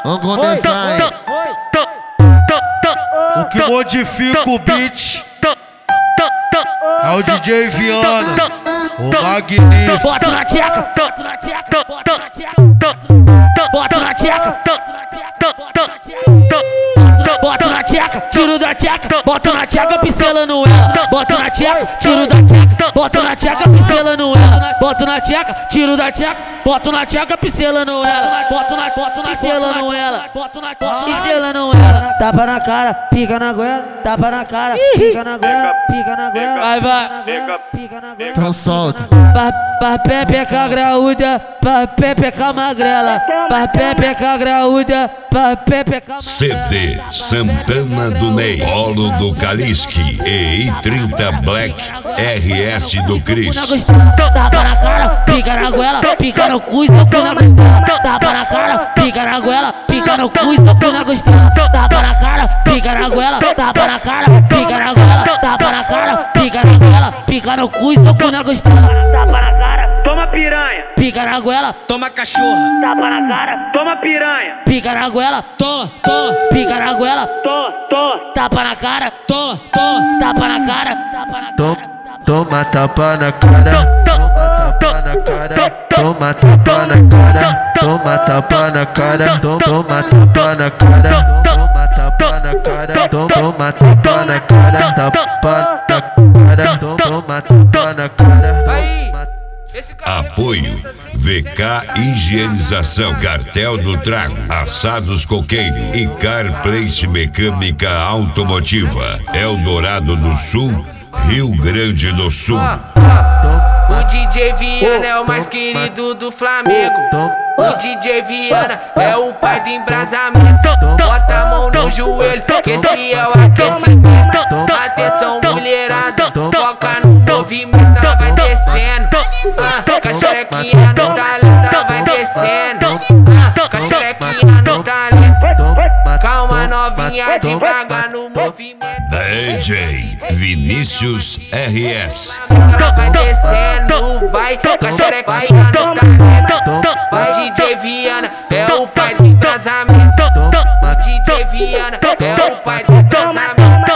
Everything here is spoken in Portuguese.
Vamos começar, hein? O que modifica o beat é o DJ Viana, o magnífico. Bota na tcheca, bota na tcheca, bota na tcheca, bota na tcheca, bota na tcheca, tiro da tcheca, bota na tcheca, pincelando ela. Bota na tcheca, tiro da tcheca, bota na tcheca, pincelando ela. Bota na tcheca, tiro da tcheca, bota na tcheca, pincelando ela. Bota na pincelando ela, bota na pincelando ela. Tapa na cara, pica na goela, tapa na cara, pica na goela, pica na goela. Vai, vai, pica na goela. Então solta. Pra pepeca graúda, pra pepeca magrela, pra pepeca graúda, pra pepeca magrela. CD Santana do Ney, Polo do Kaliski e I30 Black RS do Cris. Tapa na cara, pica na goela, pica no cu e soco na costela. Tapa na cara, pica na goela, pica no cu e soco na costela. Tapa na cara, pica na goela, tapa na cara, pica na goela, tapa na cara, pica na goela, pica no cu e soco na costela. Tapa na cara, Toma piranha, pica na goela, toma cachorra, tapa na cara, toma piranha, pica na goela, toma, pica na goela, toma, tapa na cara, toma, tapa na cara, tapa na cara. Toma tapa na cara, toma tapa na cara, toma tapa na cara, toma tapa na cara, toma tapa na cara, toma tapa na cara, toma tapa na cara, tapa na cara, toma tapa na cara. Apoio VK Higienização, Cartel do Trago, Assados Coqueiro e Car Place Mecânica Automotiva, Eldorado do Sul, Rio Grande do Sul. O DJ Viana é o mais querido do Flamengo. O DJ Viana é o pai do embrasamento. Bota a mão no joelho, que esse é o aquecimento. Atenção mulherada, foca no movimento, ela vai descendo. Com a xerequinha no talento, vai descendo. Com a xerequinha no talento. Calma novinha, devagar no movimento. DJ Vinícius RS. Ela vai descendo, vai com a xerequinha no talento. Vai DJ Viana, é o pai do embrasamento. O DJ Viana, é o pai do embrasamento.